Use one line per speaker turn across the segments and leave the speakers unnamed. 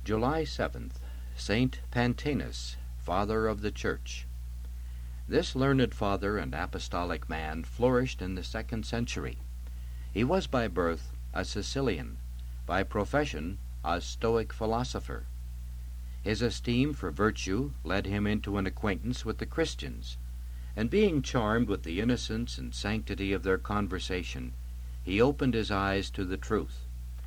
July 7th, Saint Pantaenus, Father of the Church. This learned father and apostolic man flourished in the 2nd century. He was by birth a Sicilian, by profession a Stoic philosopher. His esteem for virtue led him into an acquaintance with the Christians, and being charmed with the innocence and sanctity of their conversation, he opened his eyes to the truth.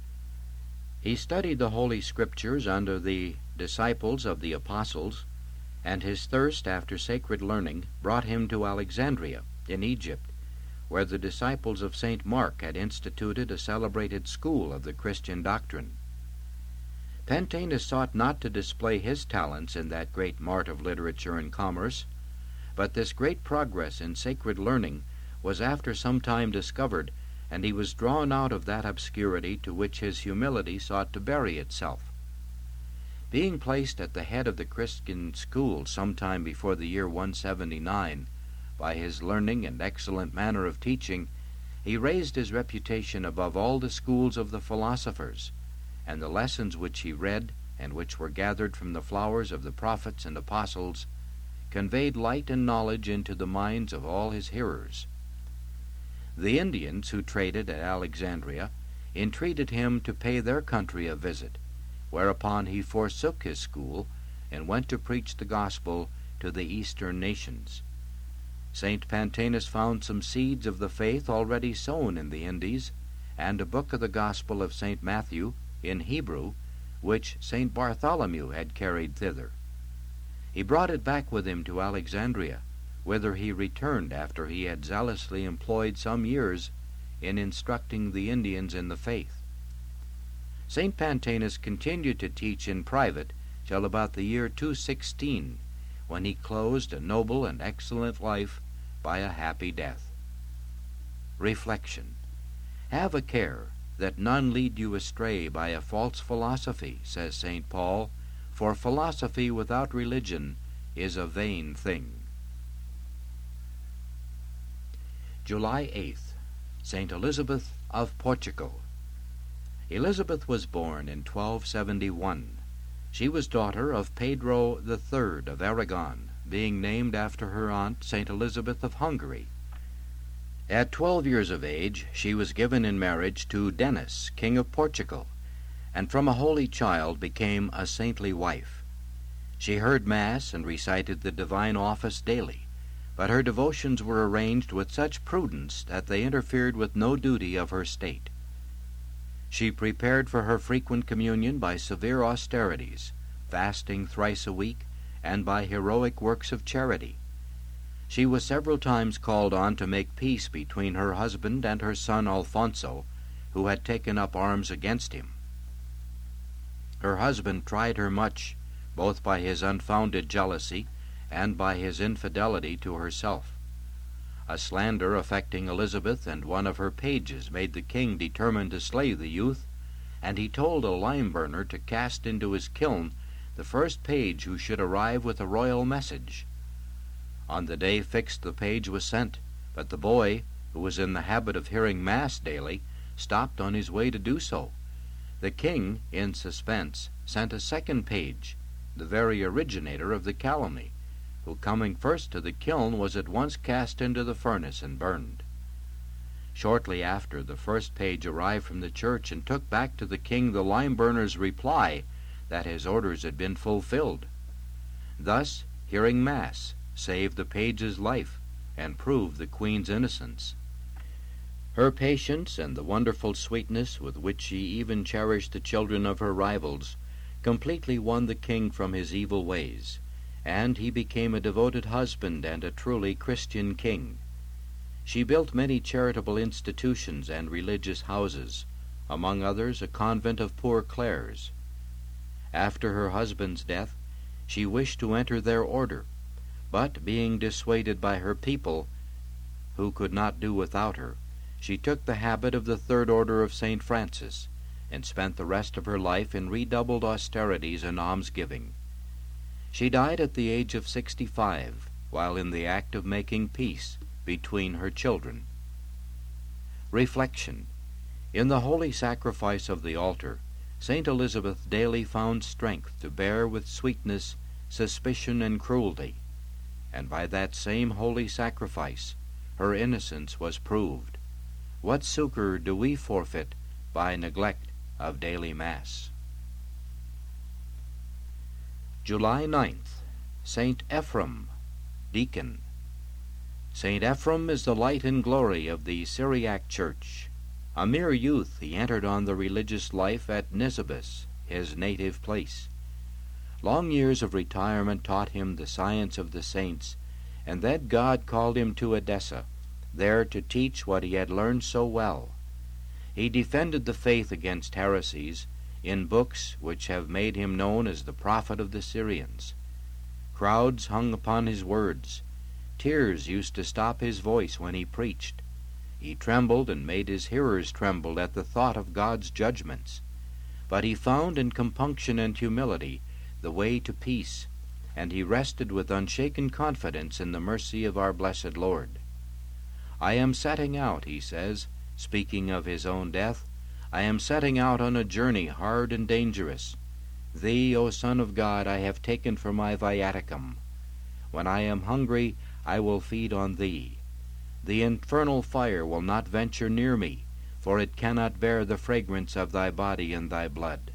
He studied the Holy Scriptures under the disciples of the apostles, and his thirst after sacred learning brought him to Alexandria, in Egypt, where the disciples of St. Mark had instituted a celebrated school of the Christian doctrine. Pantaenus sought not to display his talents in that great mart of literature and commerce, but this great progress in sacred learning was after some time discovered, and he was drawn out of that obscurity to which his humility sought to bury itself. Being placed at the head of the Christian school some time before the year 179, by his learning and excellent manner of teaching, he raised his reputation above all the schools of the philosophers, and the lessons which he read, and which were gathered from the flowers of the prophets and apostles, conveyed light and knowledge into the minds of all his hearers. The Indians who traded at Alexandria entreated him to pay their country a visit, whereupon he forsook his school and went to preach the gospel to the eastern nations. St. Pantaenus found some seeds of the faith already sown in the Indies, and a book of the Gospel of St. Matthew, in Hebrew, which St. Bartholomew had carried thither. He brought it back with him to Alexandria, whither he returned after he had zealously employed some years in instructing the Indians in the faith. St. Pantaenus continued to teach in private till about the year 216, when he closed a noble and excellent life by a happy death. Reflection. Have a care that none lead you astray by a false philosophy, says St. Paul, for philosophy without religion is a vain thing. July 8th, St. Elizabeth of Portugal. Elizabeth was born in 1271. She was daughter of Pedro III of Aragon, being named after her aunt St. Elizabeth of Hungary. At 12 years of age she was given in marriage to Denis, King of Portugal, and from a holy child became a saintly wife. She heard Mass and recited the divine office daily, but her devotions were arranged with such prudence that they interfered with no duty of her state. She prepared for her frequent communion by severe austerities, fasting thrice a week, and by heroic works of charity. She was several times called on to make peace between her husband and her son Alfonso, who had taken up arms against him. Her husband tried her much, both by his unfounded jealousy and by his infidelity to herself. A slander affecting Elizabeth and one of her pages made the king determined to slay the youth, and he told a lime-burner to cast into his kiln the first page who should arrive with a royal message. On the day fixed the page was sent, but the boy, who was in the habit of hearing Mass daily, stopped on his way to do so. The king, in suspense, sent a second page, the very originator of the calumny, who, coming first to the kiln, was at once cast into the furnace and burned. Shortly after, the first page arrived from the church and took back to the king the lime-burner's reply that his orders had been fulfilled. Thus, hearing Mass saved the page's life and proved the queen's innocence. Her patience and the wonderful sweetness with which she even cherished the children of her rivals completely won the king from his evil ways, and he became a devoted husband and a truly Christian king. She built many charitable institutions and religious houses, among others a convent of Poor Clares. After her husband's death, she wished to enter their order, but being dissuaded by her people, who could not do without her, she took the habit of the Third Order of St. Francis, and spent the rest of her life in redoubled austerities and almsgiving. She died at the age of 65, while in the act of making peace between her children. Reflection. In the holy sacrifice of the altar, Saint Elizabeth daily found strength to bear with sweetness suspicion and cruelty, and by that same holy sacrifice her innocence was proved. What succor do we forfeit by neglect of daily Mass? July 9th, Saint Ephrem, Deacon. Saint Ephrem is the light and glory of the Syriac Church. A mere youth he entered on the religious life at Nisibis, his native place. Long years of retirement taught him the science of the saints, and then God called him to Edessa, there to teach what he had learned so well. He defended the faith against heresies in books which have made him known as the prophet of the Syrians. Crowds hung upon his words. Tears used to stop his voice when he preached. He trembled and made his hearers tremble at the thought of God's judgments. But he found in compunction and humility the way to peace, and he rested with unshaken confidence in the mercy of our blessed Lord. I am setting out, he says, speaking of his own death, I am setting out on a journey hard and dangerous. Thee, O Son of God, I have taken for my viaticum. When I am hungry, I will feed on thee. The infernal fire will not venture near me, for it cannot bear the fragrance of thy body and thy blood.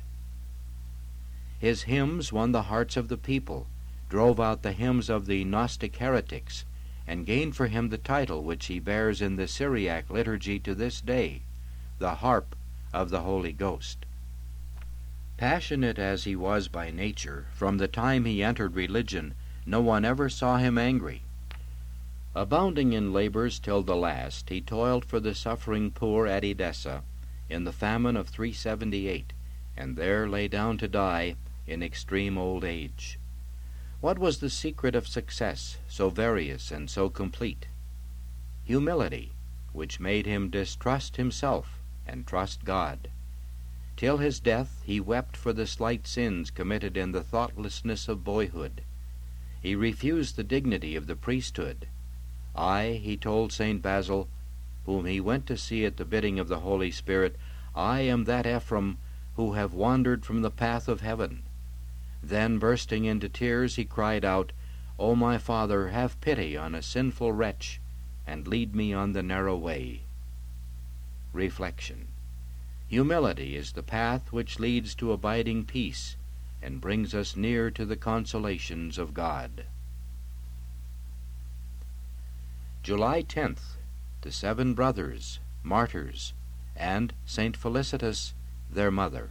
His hymns won the hearts of the people, drove out the hymns of the Gnostic heretics, and gained for him the title which he bears in the Syriac liturgy to this day, the harp of the Holy Ghost. Passionate as he was by nature, from the time he entered religion, no one ever saw him angry. Abounding in labors till the last, he toiled for the suffering poor at Edessa in the famine of 378, and there lay down to die in extreme old age. What was the secret of success so various and so complete? Humility, which made him distrust himself and trust God. Till his death he wept for the slight sins committed in the thoughtlessness of boyhood. He refused the dignity of the priesthood. I, he told St. Basil, whom he went to see at the bidding of the Holy Spirit, I am that Ephrem who have wandered from the path of heaven. Then, bursting into tears, he cried out, O my Father, have pity on a sinful wretch, and lead me on the narrow way. Reflection. Humility is the path which leads to abiding peace, and brings us near to the consolations of God. July 10th, the 7 brothers, martyrs, and Saint Felicitas, their mother.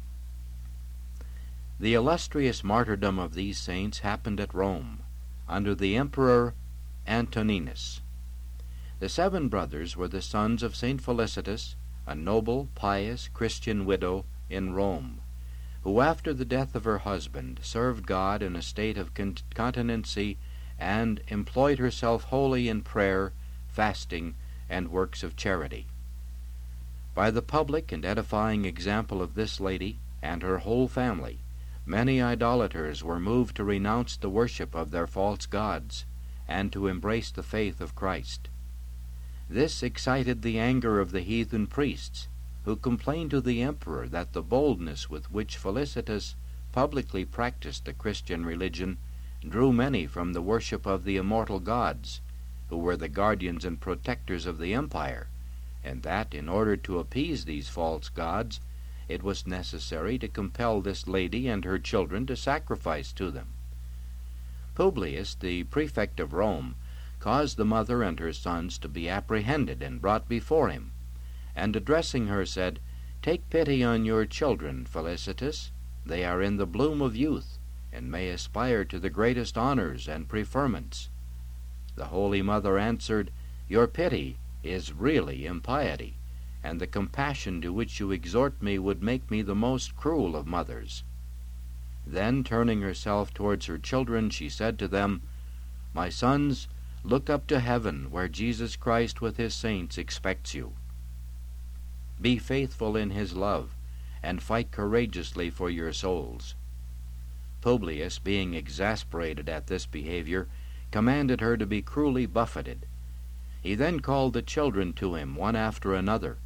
The illustrious martyrdom of these saints happened at Rome, under the Emperor Antoninus. The 7 brothers were the sons of Saint Felicitas, a noble, pious, Christian widow in Rome, who after the death of her husband served God in a state of continency and employed herself wholly in prayer, fasting, and works of charity. By the public and edifying example of this lady and her whole family, many idolaters were moved to renounce the worship of their false gods and to embrace the faith of Christ. This excited the anger of the heathen priests, who complained to the emperor that the boldness with which Felicitas publicly practiced the Christian religion drew many from the worship of the immortal gods, who were the guardians and protectors of the empire, and that, in order to appease these false gods, it was necessary to compel this lady and her children to sacrifice to them. Publius, the prefect of Rome, caused the mother and her sons to be apprehended and brought before him, and addressing her said, Take pity on your children, Felicitas. They are in the bloom of youth, and may aspire to the greatest honors and preferments. The Holy Mother answered, Your pity is really impiety, and the compassion to which you exhort me would make me the most cruel of mothers. Then, turning herself towards her children, she said to them, My sons, look up to heaven, where Jesus Christ with his saints expects you. Be faithful in his love, and fight courageously for your souls. Publius, being exasperated at this behavior, commanded her to be cruelly buffeted. He then called the children to him one after another,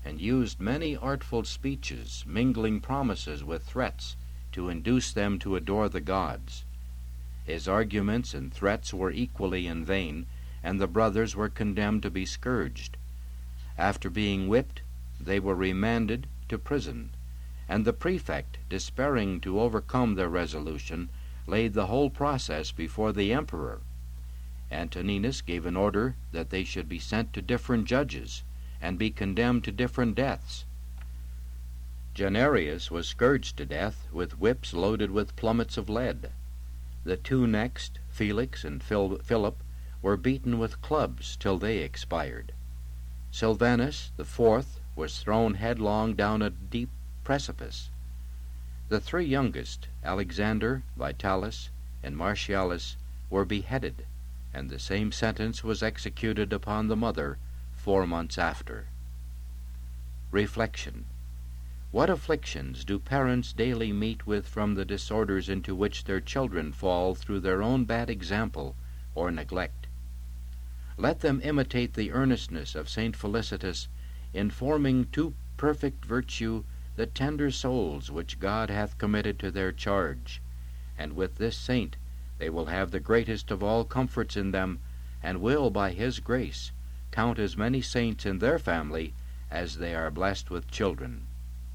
and used many artful speeches, mingling promises with threats, to induce them to adore the gods. His arguments and threats were equally in vain, and the brothers were condemned to be scourged. After being whipped, they were remanded to prison, and the prefect, despairing to overcome their resolution, laid the whole process before the emperor. Antoninus gave an order that they should be sent to different judges, and be condemned to different deaths. Janarius was scourged to death with whips loaded with plummets of lead. The two next, Felix and Philip, were beaten with clubs till they expired. Silvanus, the fourth, was thrown headlong down a deep precipice. The three youngest, Alexander, Vitalis, and Martialis, were beheaded, and the same sentence was executed upon the mother 4 months after. Reflection. What afflictions do parents daily meet with from the disorders into which their children fall through their own bad example or neglect? Let them imitate the earnestness of St. Felicitas in forming to perfect virtue the tender souls which God hath committed to their charge, and with this saint they will have the greatest of all comforts in them, and will, by his grace, count as many saints in their family as they are blessed with children.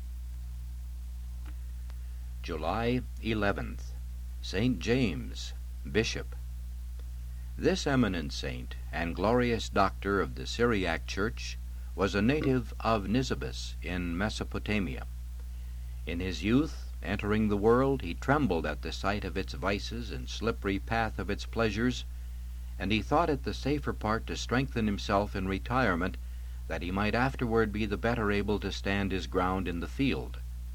July 11th. St. James, Bishop. This eminent saint and glorious doctor of the Syriac Church was a native of Nisibis in Mesopotamia. In his youth, entering the world, he trembled at the sight of its vices and slippery path of its pleasures, and he thought it the safer part to strengthen himself in retirement, that he might afterward be the better able to stand his ground in the field.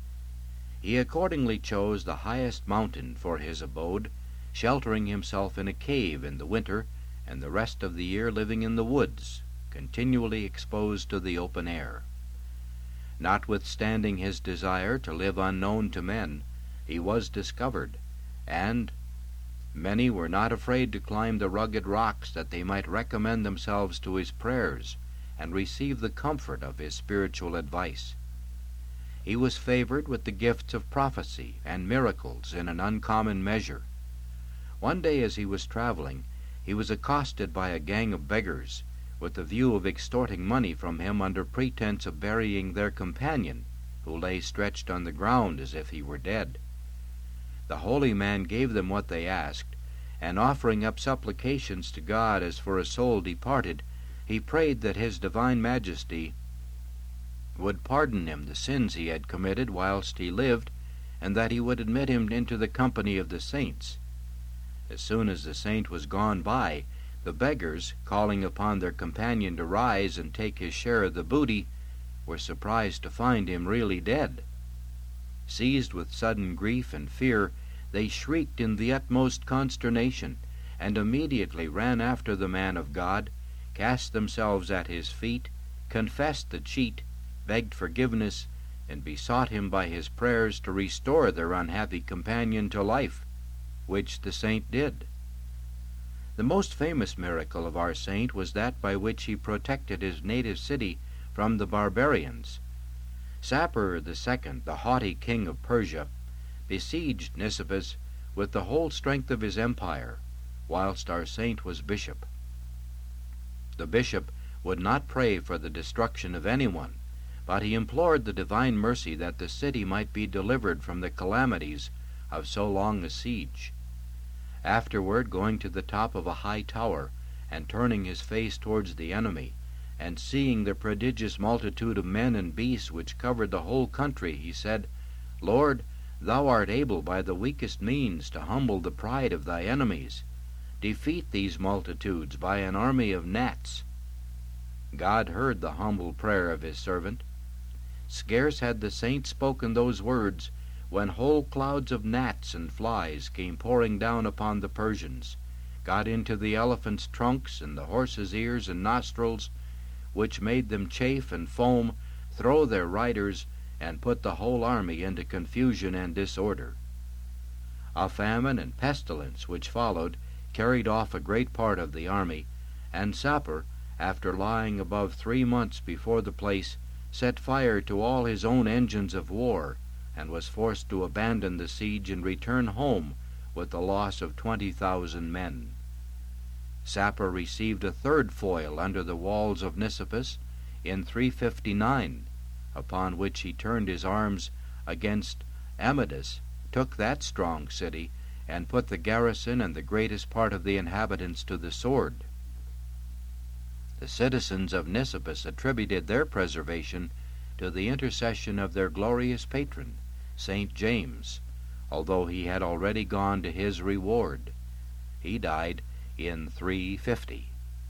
He accordingly chose the highest mountain for his abode, sheltering himself in a cave in the winter, and the rest of the year living in the woods, continually exposed to the open air. Notwithstanding his desire to live unknown to men, he was discovered, and many were not afraid to climb the rugged rocks that they might recommend themselves to his prayers and receive the comfort of his spiritual advice. He was favored with the gifts of prophecy and miracles in an uncommon measure. One day as he was traveling, he was accosted by a gang of beggars, with the view of extorting money from him under pretense of burying their companion, who lay stretched on the ground as if he were dead. The holy man gave them what they asked, and offering up supplications to God as for a soul departed, he prayed that his divine majesty would pardon him the sins he had committed whilst he lived, and that he would admit him into the company of the saints. As soon as the saint was gone by, the beggars, calling upon their companion to rise and take his share of the booty, were surprised to find him really dead. Seized with sudden grief and fear, they shrieked in the utmost consternation, and immediately ran after the man of God, cast themselves at his feet, confessed the cheat, begged forgiveness, and besought him by his prayers to restore their unhappy companion to life, which the saint did. The most famous miracle of our saint was that by which he protected his native city from the barbarians. Sapor II, the haughty king of Persia, besieged Nisibis with the whole strength of his empire, whilst our saint was bishop. The bishop would not pray for the destruction of anyone, but he implored the divine mercy that the city might be delivered from the calamities of so long a siege. Afterward, going to the top of a high tower, and turning his face towards the enemy, and seeing the prodigious multitude of men and beasts which covered the whole country, he said, Lord, thou art able by the weakest means to humble the pride of thy enemies. Defeat these multitudes by an army of gnats. God heard the humble prayer of his servant. Scarce had the saint spoken those words, when whole clouds of gnats and flies came pouring down upon the Persians, got into the elephants' trunks and the horses' ears and nostrils, which made them chafe and foam, throw their riders, and put the whole army into confusion and disorder. A famine and pestilence which followed carried off a great part of the army, and Sapor, after lying above 3 months before the place, set fire to all his own engines of war, and was forced to abandon the siege and return home with the loss of 20,000 men. Sapor received a third foil under the walls of Nisibis in 359, upon which he turned his arms against Amadis, took that strong city, and put the garrison and the greatest part of the inhabitants to the sword. The citizens of Nisibis attributed their preservation to the intercession of their glorious patron, St. James, although he had already gone to his reward. He died in 350.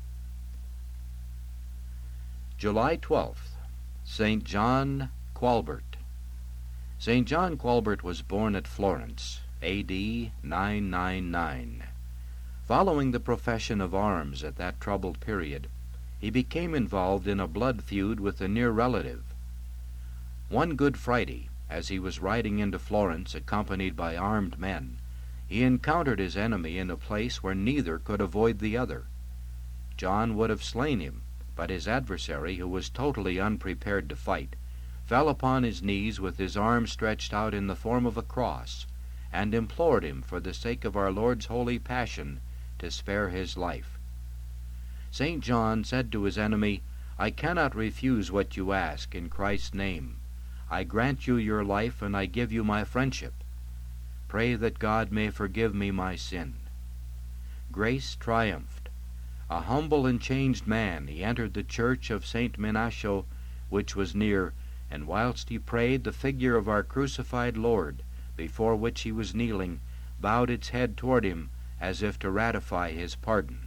July 12th, St. John Qualbert. St. John Qualbert was born at Florence, A.D. 999. Following the profession of arms at that troubled period, he became involved in a blood feud with a near relative. One Good Friday, as he was riding into Florence accompanied by armed men, he encountered his enemy in a place where neither could avoid the other. John would have slain him, but his adversary, who was totally unprepared to fight, fell upon his knees with his arm stretched out in the form of a cross, and implored him, for the sake of our Lord's holy passion, to spare his life. St. John said to his enemy, "I cannot refuse what you ask in Christ's name. I grant you your life, and I give you my friendship. Pray that God may forgive me my sin." Grace triumphed. A humble and changed man, he entered the church of St. Menascio, which was near, and whilst he prayed, the figure of our crucified Lord, before which he was kneeling, bowed its head toward him as if to ratify his pardon.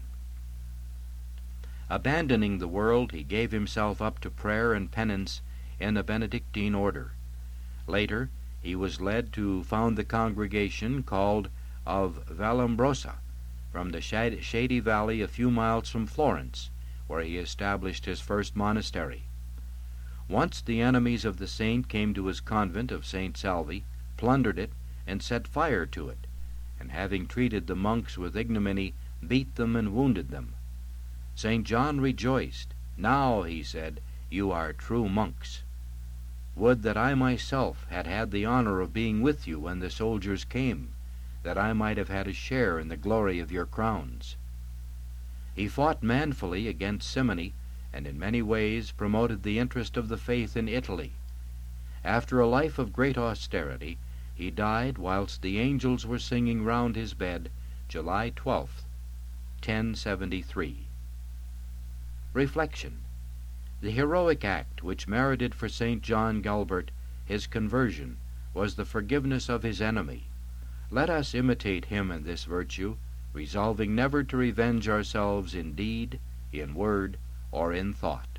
Abandoning the world, he gave himself up to prayer and penance in the Benedictine order. Later, he was led to found the congregation called of Vallombrosa, from the shady valley a few miles from Florence, where he established his first monastery. Once the enemies of the saint came to his convent of St. Salvi, plundered it, and set fire to it, and having treated the monks with ignominy, beat them and wounded them. St. John rejoiced. "Now," he said, "you are true monks. Would that I myself had had the honor of being with you when the soldiers came, that I might have had a share in the glory of your crowns." He fought manfully against simony, and in many ways promoted the interest of the faith in Italy. After a life of great austerity, he died whilst the angels were singing round his bed, July 12th, 1073. Reflection. The heroic act which merited for St. John Qualbert his conversion was the forgiveness of his enemy. Let us imitate him in this virtue, resolving never to revenge ourselves in deed, in word, or in thought.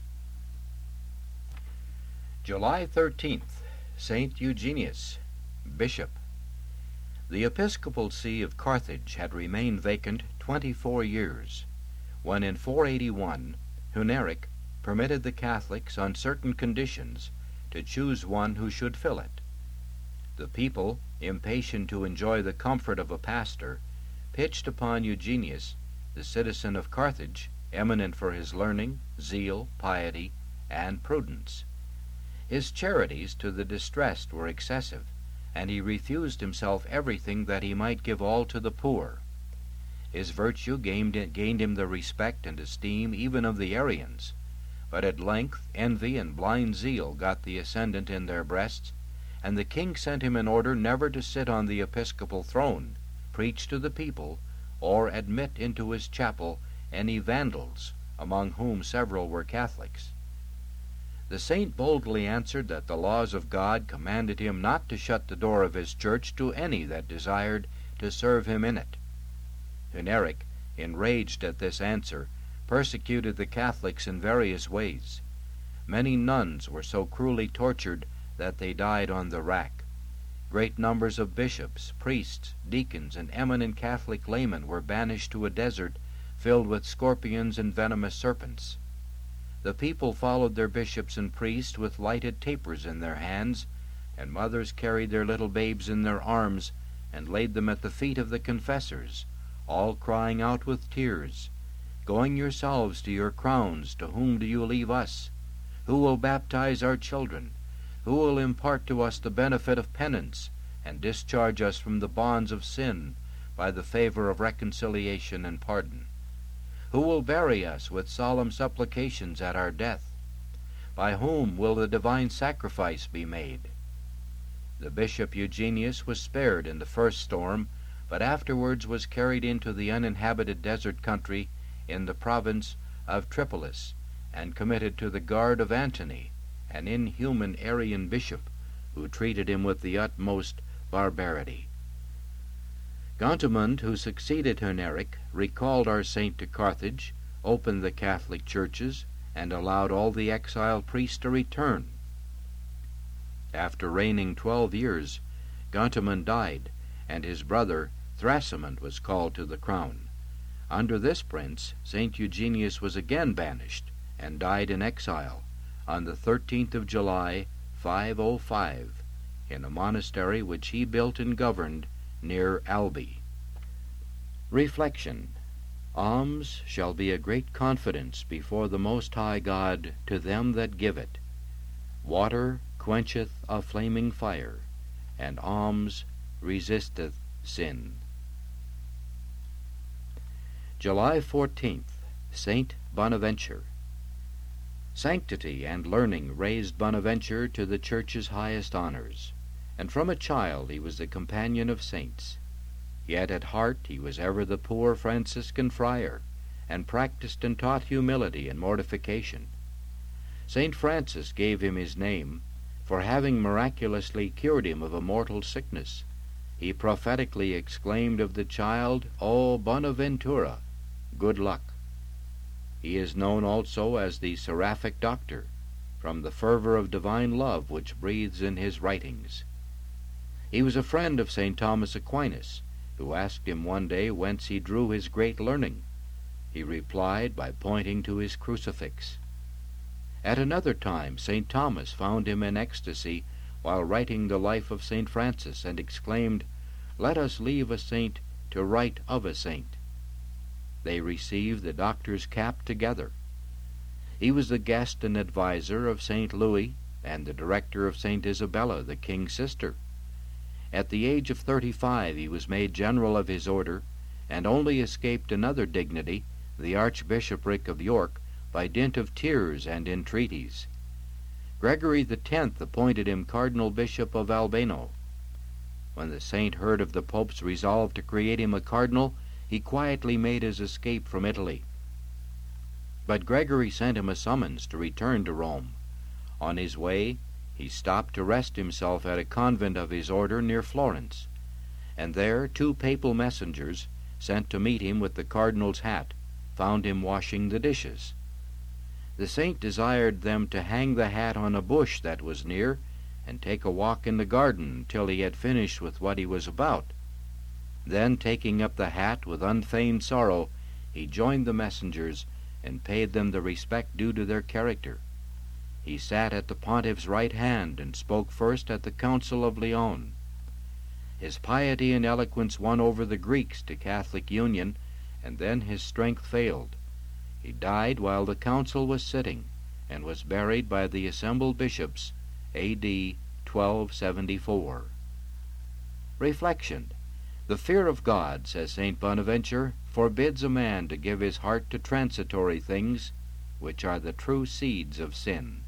July 13th, St. Eugenius, Bishop. The episcopal see of Carthage had remained vacant 24 years, when in 481 Huneric permitted the Catholics, on certain conditions, to choose one who should fill it. The people, impatient to enjoy the comfort of a pastor, pitched upon Eugenius, the citizen of Carthage, eminent for his learning, zeal, piety, and prudence. His charities to the distressed were excessive, and he refused himself everything that he might give all to the poor. His virtue gained him the respect and esteem even of the Arians, but at length envy and blind zeal got the ascendant in their breasts, and the king sent him an order never to sit on the episcopal throne, preach to the people, or admit into his chapel any vandals, among whom several were Catholics. The saint boldly answered that the laws of God commanded him not to shut the door of his church to any that desired to serve him in it. Huneric, enraged at this answer, persecuted the Catholics in various ways. Many nuns were so cruelly tortured that they died on the rack. Great numbers of bishops, priests, deacons, and eminent Catholic laymen were banished to a desert filled with scorpions and venomous serpents. The people followed their bishops and priests with lighted tapers in their hands, and mothers carried their little babes in their arms and laid them at the feet of the confessors, all crying out with tears, "Going yourselves to your crowns, to whom do you leave us? Who will baptize our children? Who will impart to us the benefit of penance, and discharge us from the bonds of sin by the favor of reconciliation and pardon? Who will bury us with solemn supplications at our death? By whom will the divine sacrifice be made? The Bishop Eugenius was spared in the first storm, but afterwards was carried into the uninhabited desert country in the province of Tripolis, and committed to the guard of Antony, an inhuman Arian bishop, who treated him with the utmost barbarity. Gontamund, who succeeded Hunneric, recalled our saint to Carthage, opened the Catholic churches, and allowed all the exiled priests to return. After reigning 12 years, Gontamund died, and his brother Thrasimund was called to the crown. Under this prince, St. Eugenius was again banished, and died in exile, on the 13th of July, 505, in a monastery which he built and governed near Albi. Reflection. Alms shall be a great confidence before the Most High God to them that give it. Water quencheth a flaming fire, and alms resisteth sin. July 14th, Saint Bonaventure. Sanctity and learning raised Bonaventure to the Church's highest honors, and from a child he was the companion of saints. Yet at heart he was ever the poor Franciscan friar, and practiced and taught humility and mortification. St. Francis gave him his name, for having miraculously cured him of a mortal sickness, he prophetically exclaimed of the child, O Bonaventura, good luck. He is known also as the Seraphic Doctor, from the fervor of divine love which breathes in his writings. He was a friend of St. Thomas Aquinas, who asked him one day whence he drew his great learning. He replied by pointing to his crucifix. At another time St. Thomas found him in ecstasy while writing the life of St. Francis, and exclaimed, Let us leave a saint to write of a saint. They received the doctor's cap together. He was the guest and adviser of St. Louis, and the director of St. Isabella, the king's sister. At the age of 35 he was made general of his order, and only escaped another dignity, the Archbishopric of York, by dint of tears and entreaties. Gregory X appointed him Cardinal Bishop of Albano. When the saint heard of the Pope's resolve to create him a cardinal, he quietly made his escape from Italy. But Gregory sent him a summons to return to Rome. On his way, he stopped to rest himself at a convent of his order near Florence, and there 2 papal messengers, sent to meet him with the cardinal's hat, found him washing the dishes. The saint desired them to hang the hat on a bush that was near, and take a walk in the garden till he had finished with what he was about. Then, taking up the hat with unfeigned sorrow, he joined the messengers, and paid them the respect due to their character. He sat at the pontiff's right hand, and spoke first at the Council of Lyon. His piety and eloquence won over the Greeks to Catholic union, and then his strength failed. He died while the council was sitting, and was buried by the assembled bishops, A.D. 1274. Reflection. The fear of God, says St. Bonaventure, forbids a man to give his heart to transitory things, which are the true seeds of sin.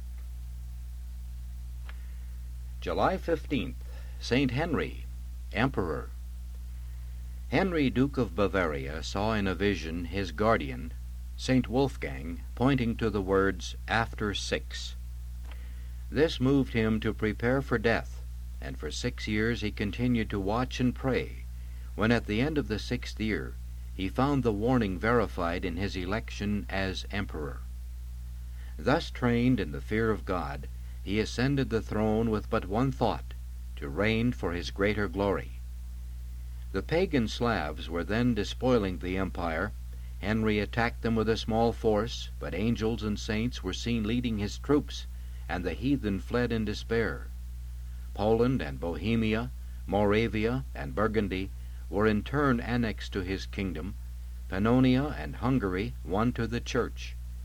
July 15th, St. Henry, Emperor. Henry, Duke of Bavaria, saw in a vision his guardian, St. Wolfgang, pointing to the words, after 6. This moved him to prepare for death, and for 6 years he continued to watch and pray, when at the end of the 6th year he found the warning verified in his election as emperor. Thus trained in the fear of God, he ascended the throne with but one thought, to reign for his greater glory. The pagan Slavs were then despoiling the empire. Henry attacked them with a small force, but angels and saints were seen leading his troops, and the heathen fled in despair. Poland and Bohemia, Moravia and Burgundy were in turn annexed to his kingdom, Pannonia and Hungary won to the Church.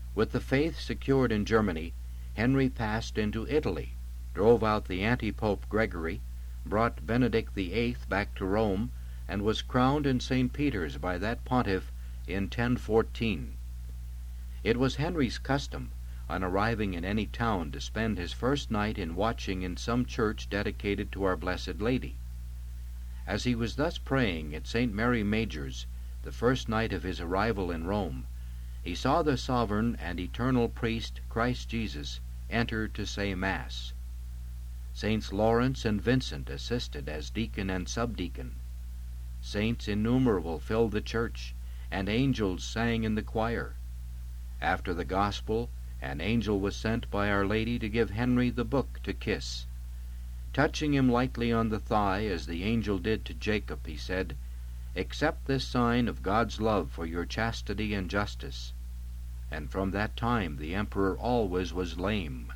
With the faith secured in Germany, Henry passed into Italy, drove out the anti-pope Gregory, brought Benedict VIII back to Rome, and was crowned in St. Peter's by that pontiff in 1014. It was Henry's custom, on arriving in any town, to spend his first night in watching in some church dedicated to our Blessed Lady. As he was thus praying at St. Mary Major's, the first night of his arrival in Rome, he saw the sovereign and eternal priest, Christ Jesus, enter to say Mass. Saints Lawrence and Vincent assisted as deacon and subdeacon. Saints innumerable filled the church, and angels sang in the choir. After the Gospel, an angel was sent by Our Lady to give Henry the book to kiss. Touching him lightly on the thigh, as the angel did to Jacob, he said, "Accept this sign of God's love for your chastity and justice." And from that time the emperor always was lame.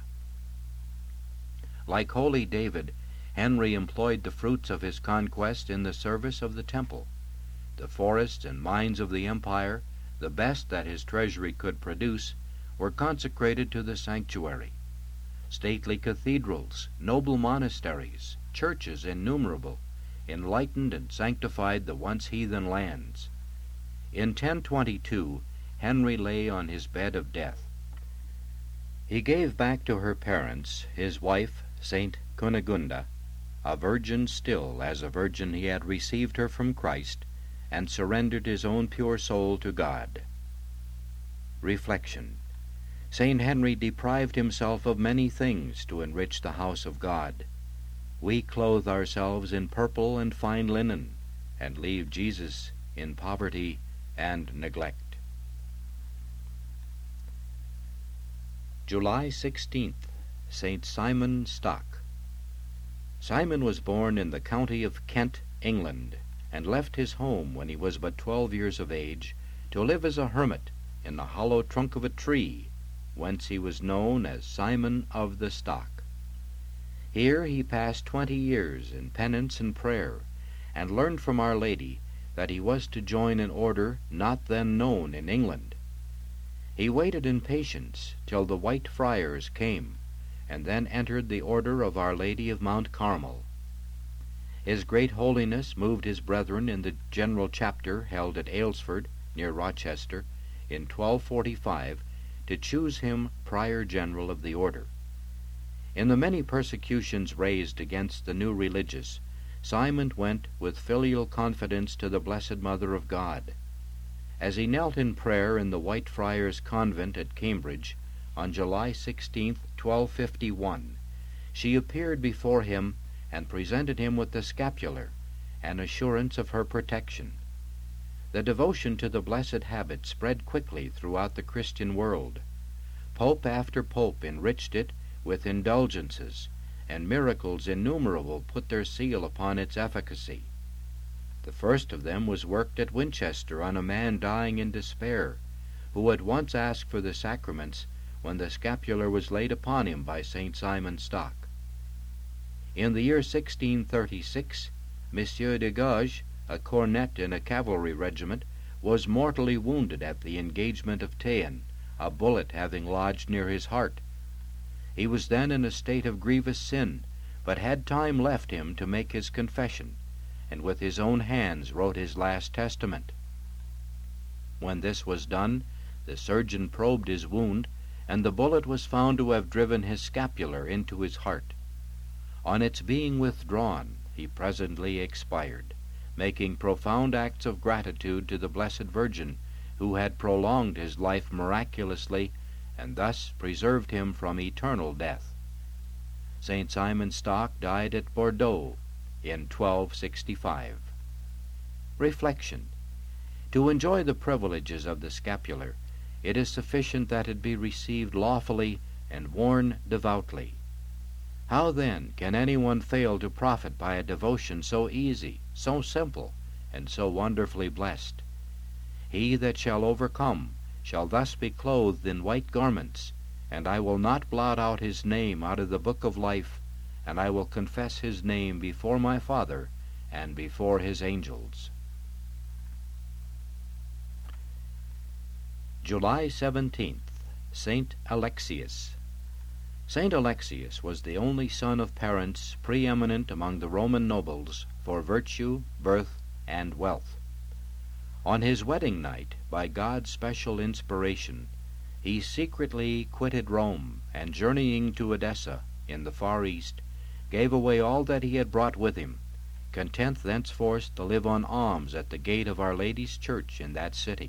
Like holy David, Henry employed the fruits of his conquest in the service of the temple. The forests and mines of the empire, the best that his treasury could produce, were consecrated to the sanctuary. Stately cathedrals, noble monasteries, churches innumerable, enlightened and sanctified the once heathen lands. In 1022, Henry lay on his bed of death. He gave back to her parents his wife, Saint Cunegunda, a virgin still, as a virgin he had received her from Christ, and surrendered his own pure soul to God. Reflection. Saint Henry deprived himself of many things to enrich the house of God. We clothe ourselves in purple and fine linen, and leave Jesus in poverty and neglect. July 16th, St. Simon Stock. Simon was born in the county of Kent, England, and left his home when he was but 12 years of age to live as a hermit in the hollow trunk of a tree, whence he was known as Simon of the Stock. Here he passed 20 years in penance and prayer, and learned from Our Lady that he was to join an order not then known in England. He waited in patience till the White Friars came, and then entered the order of Our Lady of Mount Carmel. His great holiness moved his brethren in the general chapter held at Aylesford, near Rochester, in 1245, to choose him prior general of the order. In the many persecutions raised against the new religious, Simon went with filial confidence to the Blessed Mother of God. As he knelt in prayer in the White Friars' convent at Cambridge on July 16, 1251, she appeared before him and presented him with the scapular, an assurance of her protection. The devotion to the blessed habit spread quickly throughout the Christian world. Pope after pope enriched it with indulgences, and miracles innumerable put their seal upon its efficacy. The first of them was worked at Winchester on a man dying in despair, who had once asked for the sacraments when the scapular was laid upon him by St. Simon Stock. In the year 1636, Monsieur de Gauge, a cornet in a cavalry regiment, was mortally wounded at the engagement of Thean, a bullet having lodged near his heart. He was then in a state of grievous sin, but had time left him to make his confession, and with his own hands wrote his last testament. When this was done, the surgeon probed his wound, and the bullet was found to have driven his scapular into his heart. On its being withdrawn, he presently expired, making profound acts of gratitude to the Blessed Virgin, who had prolonged his life miraculously, and thus preserved him from eternal death. St. Simon Stock died at Bordeaux in 1265. Reflection. To enjoy the privileges of the scapular, it is sufficient that it be received lawfully and worn devoutly. How then can anyone fail to profit by a devotion so easy, so simple, and so wonderfully blessed? He that shall overcome shall thus be clothed in white garments, and I will not blot out his name out of the book of life, and I will confess his name before my Father and before his angels. July 17th, Saint Alexius. Saint Alexius was the only son of parents preeminent among the Roman nobles for virtue, birth, and wealth. On his wedding night, by God's special inspiration, he secretly quitted Rome, and journeying to Edessa, in the far east, gave away all that he had brought with him, content thenceforth to live on alms at the gate of Our Lady's church in that city.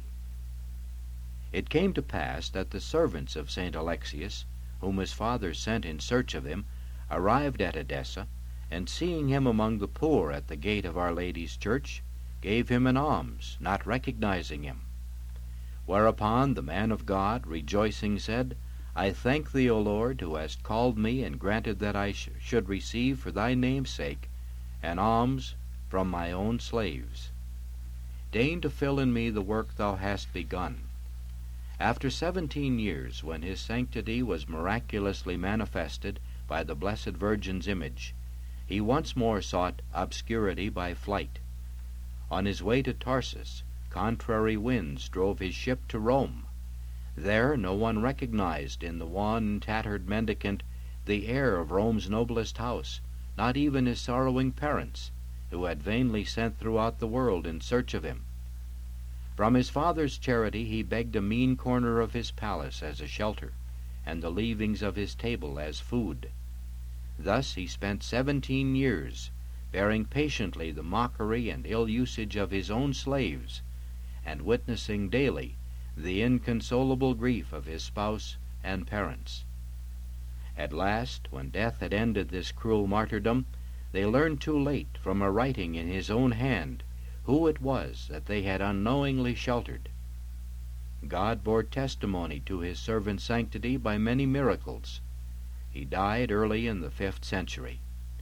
It came to pass that the servants of Saint Alexius, whom his father sent in search of him, arrived at Edessa, and seeing him among the poor at the gate of Our Lady's church, gave him an alms, not recognizing him. Whereupon the man of God, rejoicing, said, I thank thee, O Lord, who hast called me and granted that I should receive for thy name's sake an alms from my own slaves. Deign to fill in me the work thou hast begun. After 17 years, when his sanctity was miraculously manifested by the Blessed Virgin's image, he once more sought obscurity by flight. On his way to Tarsus, contrary winds drove his ship to Rome. There no one recognized in the wan and tattered mendicant the heir of Rome's noblest house, not even his sorrowing parents, who had vainly sent throughout the world in search of him. From his father's charity he begged a mean corner of his palace as a shelter, and the leavings of his table as food. Thus he spent 17 years, bearing patiently the mockery and ill usage of his own slaves, and witnessing daily the inconsolable grief of his spouse and parents. At last, when death had ended this cruel martyrdom, they learned too late from a writing in his own hand who it was that they had unknowingly sheltered. God bore testimony to his servant's sanctity by many miracles. He died early in the 5th century.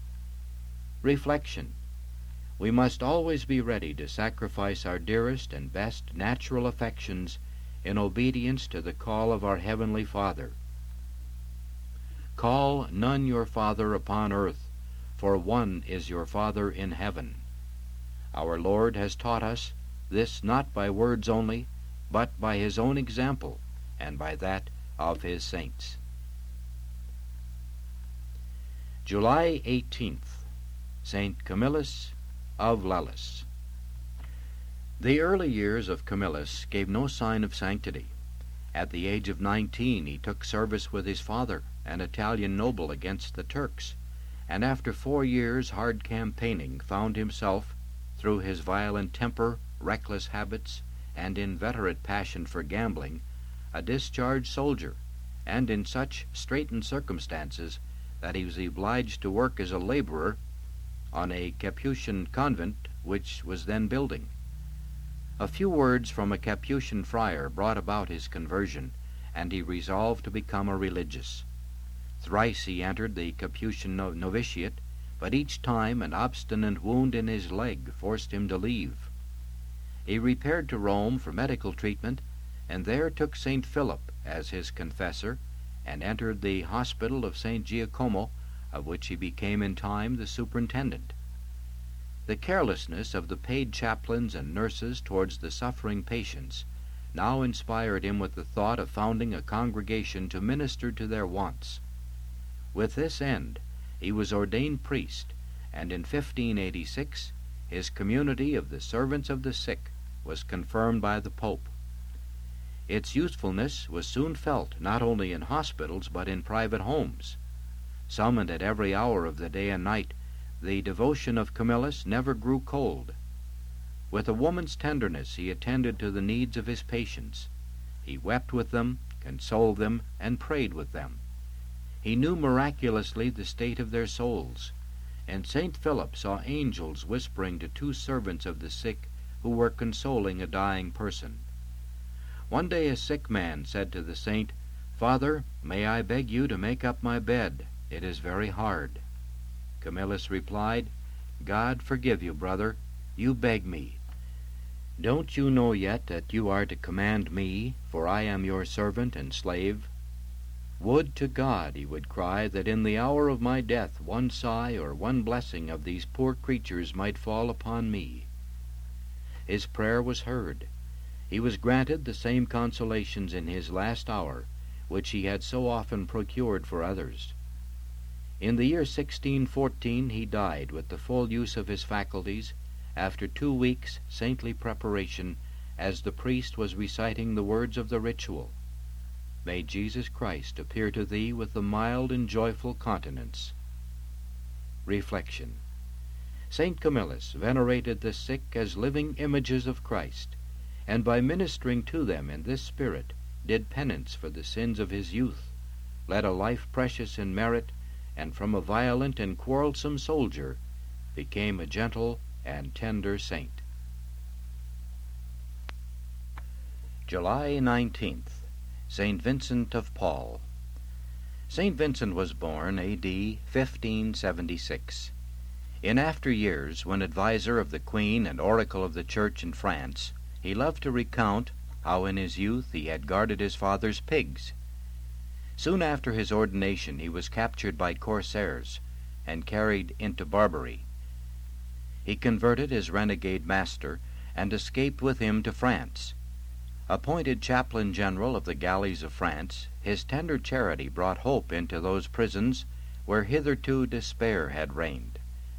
Reflection. We must always be ready to sacrifice our dearest and best natural affections in obedience to the call of our Heavenly Father. Call none your Father upon earth, for one is your Father in heaven. Our Lord has taught us this not by words only, but by his own example, and by that of his saints. July 18th, Saint Camillus of Lellis. The early years of Camillus gave no sign of sanctity. At the age of 19 he took service with his father, an Italian noble, against the Turks, and after 4 years' hard campaigning found himself, through his violent temper, reckless habits, and inveterate passion for gambling, a discharged soldier, and in such straitened circumstances that he was obliged to work as a laborer on a Capuchin convent which was then building. A few words from a Capuchin friar brought about his conversion, and he resolved to become a religious. Thrice he entered the Capuchin novitiate, but each time an obstinate wound in his leg forced him to leave. He repaired to Rome for medical treatment, and there took St. Philip as his confessor, and entered the hospital of St. Giacomo, of which he became in time the superintendent. The carelessness of the paid chaplains and nurses towards the suffering patients now inspired him with the thought of founding a congregation to minister to their wants. With this end, he was ordained priest, and in 1586 his community of the servants of the sick was confirmed by the Pope. Its usefulness was soon felt not only in hospitals but in private homes. Summoned at every hour of the day and night, the devotion of Camillus never grew cold. With a woman's tenderness he attended to the needs of his patients. He wept with them, consoled them, and prayed with them. He knew miraculously the state of their souls, and St. Philip saw angels whispering to 2 servants of the sick who were consoling a dying person. One day a sick man said to the saint, "Father, may I beg you to make up my bed? It is very hard." Camillus replied, "God forgive you, brother. You beg me. Don't you know yet that you are to command me, for I am your servant and slave? Would to God," he would cry, "that in the hour of my death one sigh or one blessing of these poor creatures might fall upon me." His prayer was heard. He was granted the same consolations in his last hour, which he had so often procured for others. In the year 1614 he died with the full use of his faculties, after 2 weeks' saintly preparation, as the priest was reciting the words of the ritual, "May Jesus Christ appear to thee with a mild and joyful countenance." Reflection. St. Camillus venerated the sick as living images of Christ, and by ministering to them in this spirit did penance for the sins of his youth, led a life precious in merit, and from a violent and quarrelsome soldier became a gentle and tender saint. July 19th, St. Vincent of Paul. St. Vincent was born A.D. 1576. In after years, when adviser of the Queen and oracle of the Church in France, he loved to recount how in his youth he had guarded his father's pigs. Soon after his ordination he was captured by corsairs and carried into Barbary. He converted his renegade master and escaped with him to France. Appointed chaplain general of the galleys of France, his tender charity brought hope into those prisons where hitherto despair had reigned.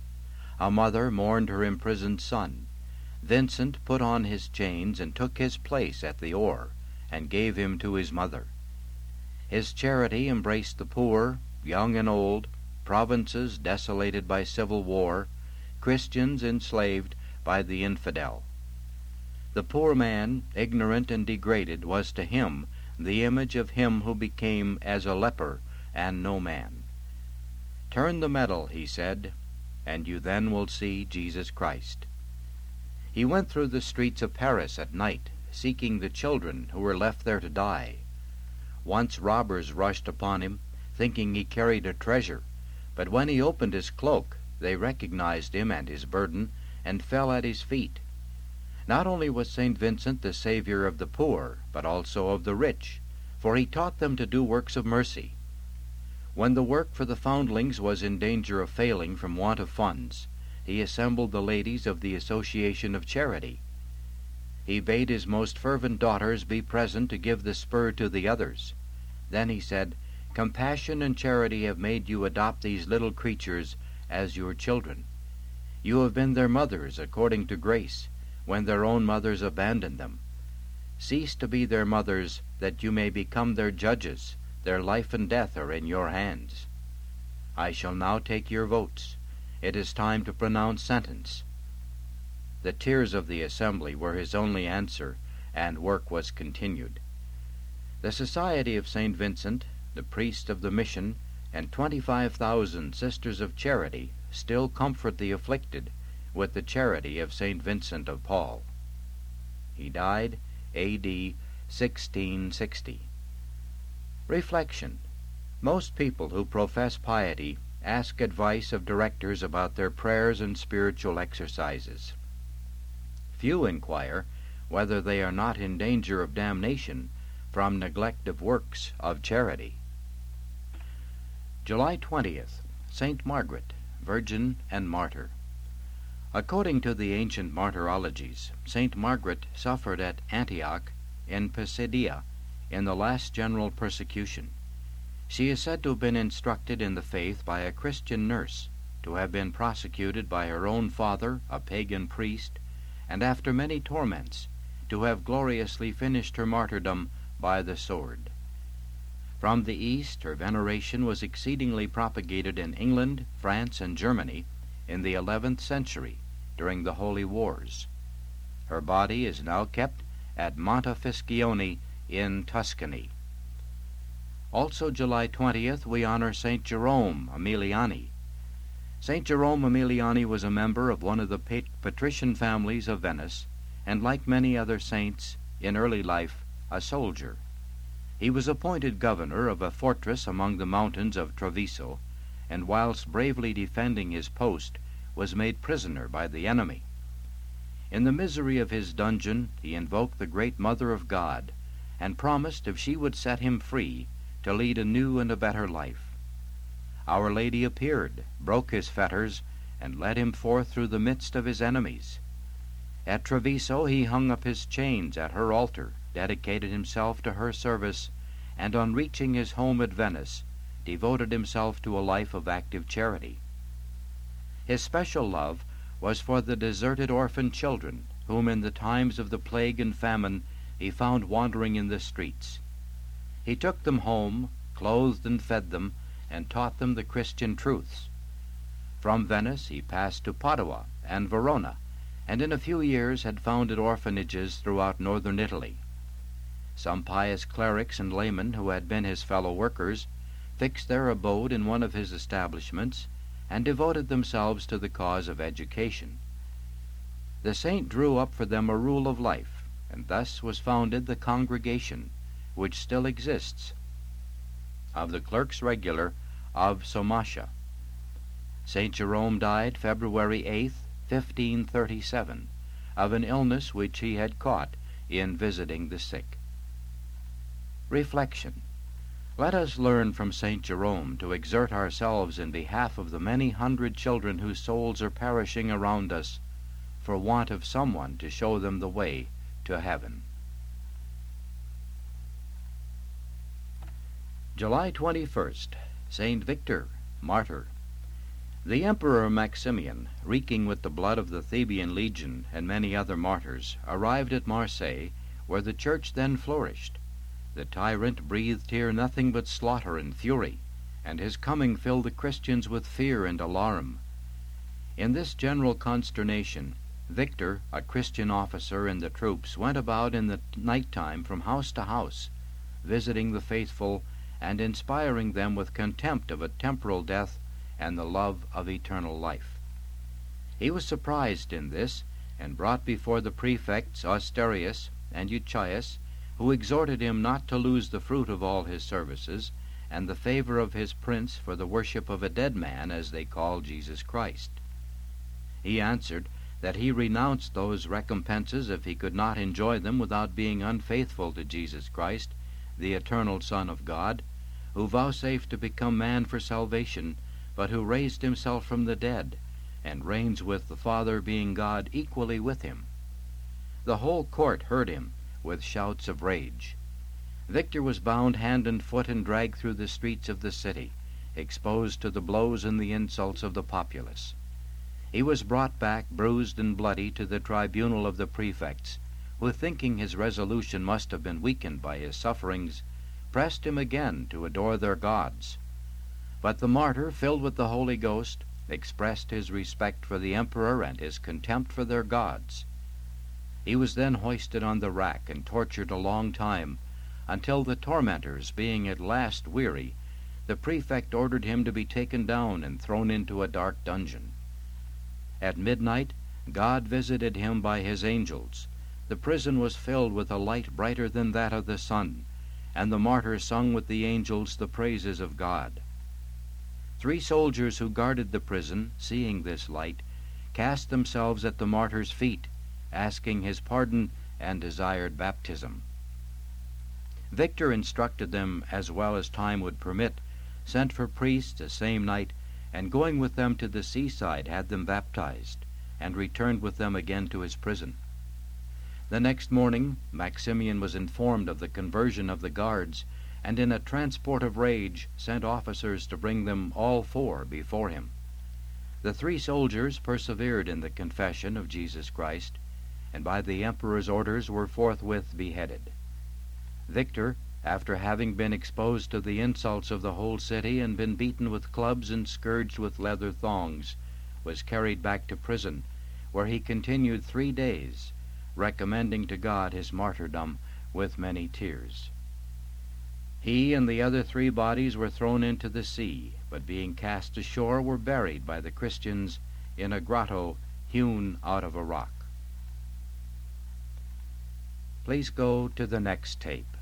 A mother mourned her imprisoned son. Vincent put on his chains and took his place at the oar, and gave him to his mother. His charity embraced the poor, young and old, provinces desolated by civil war, Christians enslaved by the infidel. The poor man, ignorant and degraded, was to him the image of him who became as a leper and no man. "Turn the medal," he said, "and you then will see Jesus Christ." He went through the streets of Paris at night, seeking the children who were left there to die. Once robbers rushed upon him, thinking he carried a treasure, but when he opened his cloak, they recognized him and his burden, and fell at his feet. Not only was St. Vincent the Savior of the poor, but also of the rich, for he taught them to do works of mercy. When the work for the foundlings was in danger of failing from want of funds, he assembled the ladies of the Association of Charity. He bade his most fervent daughters be present to give the spur to the others. Then he said, "Compassion and charity have made you adopt these little creatures as your children. You have been their mothers according to grace, when their own mothers abandoned them. Cease to be their mothers, that you may become their judges. Their life and death are in your hands. I shall now take your votes. It is time to pronounce sentence." The tears of the assembly were his only answer, and work was continued. The Society of St. Vincent, the priest of the mission, and 25,000 Sisters of Charity still comfort the afflicted with the charity of St. Vincent of Paul. He died A.D. 1660. Reflection. Most people who profess piety ask advice of directors about their prayers and spiritual exercises. Few inquire whether they are not in danger of damnation from neglect of works of charity. July 20th, St. Margaret, Virgin and Martyr. According to the ancient martyrologies, St. Margaret suffered at Antioch in Pisidia in the last general persecution. She is said to have been instructed in the faith by a Christian nurse, to have been prosecuted by her own father, a pagan priest, and after many torments, to have gloriously finished her martyrdom by the sword. From the East, her veneration was exceedingly propagated in England, France, and Germany in the 11th century during the Holy Wars. Her body is now kept at Montefiascone in Tuscany. Also July 20th, we honor St. Jerome Emiliani. St. Jerome Emiliani was a member of one of the patrician families of Venice, and like many other saints, in early life, a soldier. He was appointed governor of a fortress among the mountains of Treviso, and whilst bravely defending his post, was made prisoner by the enemy. In the misery of his dungeon, he invoked the great Mother of God, and promised, if she would set him free, to lead a new and a better life. Our Lady appeared, broke his fetters, and led him forth through the midst of his enemies. At Treviso he hung up his chains at her altar, dedicated himself to her service, and on reaching his home at Venice, devoted himself to a life of active charity. His special love was for the deserted orphan children, whom in the times of the plague and famine he found wandering in the streets. He took them home, clothed and fed them, and taught them the Christian truths. From Venice he passed to Padua and Verona, and in a few years had founded orphanages throughout northern Italy. Some pious clerics and laymen who had been his fellow workers fixed their abode in one of his establishments and devoted themselves to the cause of education. The saint drew up for them a rule of life, and thus was founded the Congregation, which still exists, of the Clerks Regular of Somacia. St. Jerome died February 8th, 1537, of an illness which he had caught in visiting the sick. Reflection. Let us learn from St. Jerome to exert ourselves in behalf of the many hundred children whose souls are perishing around us for want of someone to show them the way to heaven. July 21st, St. Victor, Martyr. The Emperor Maximian, reeking with the blood of the Theban legion and many other martyrs, arrived at Marseilles, where the church then flourished. The tyrant breathed here nothing but slaughter and fury, and his coming filled the Christians with fear and alarm. In this general consternation, Victor, a Christian officer in the troops, went about in the night time from house to house, visiting the faithful and inspiring them with contempt of a temporal death and the love of eternal life. He was surprised in this, and brought before the prefects Austerius and Euchias, who exhorted him not to lose the fruit of all his services, and the favor of his prince for the worship of a dead man, as they call Jesus Christ. He answered that he renounced those recompenses if he could not enjoy them without being unfaithful to Jesus Christ, the eternal Son of God, who vouchsafed to become man for salvation, but who raised himself from the dead, and reigns with the Father, being God equally with him. The whole court heard him, with shouts of rage. Victor was bound hand and foot and dragged through the streets of the city, exposed to the blows and the insults of the populace. He was brought back, bruised and bloody, to the tribunal of the prefects, who, thinking his resolution must have been weakened by his sufferings, pressed him again to adore their gods. But the martyr, filled with the Holy Ghost, expressed his respect for the emperor and his contempt for their gods. He was then hoisted on the rack and tortured a long time, until the tormentors, being at last weary, the prefect ordered him to be taken down and thrown into a dark dungeon. At midnight God visited him by his angels. The prison was filled with a light brighter than that of the sun, and the martyr sung with the angels the praises of God. 3 soldiers who guarded the prison, seeing this light, cast themselves at the martyr's feet, asking his pardon and desired baptism. Victor instructed them as well as time would permit, sent for priests the same night, and going with them to the seaside had them baptized, and returned with them again to his prison. The next morning Maximian was informed of the conversion of the guards, and in a transport of rage sent officers to bring them all 4 before him. The 3 soldiers persevered in the confession of Jesus Christ, and by the emperor's orders were forthwith beheaded. Victor, after having been exposed to the insults of the whole city and been beaten with clubs and scourged with leather thongs, was carried back to prison, where he continued 3 days, recommending to God his martyrdom with many tears. He and the other 3 bodies were thrown into the sea, but being cast ashore were buried by the Christians in a grotto hewn out of a rock. Please go to the next tape.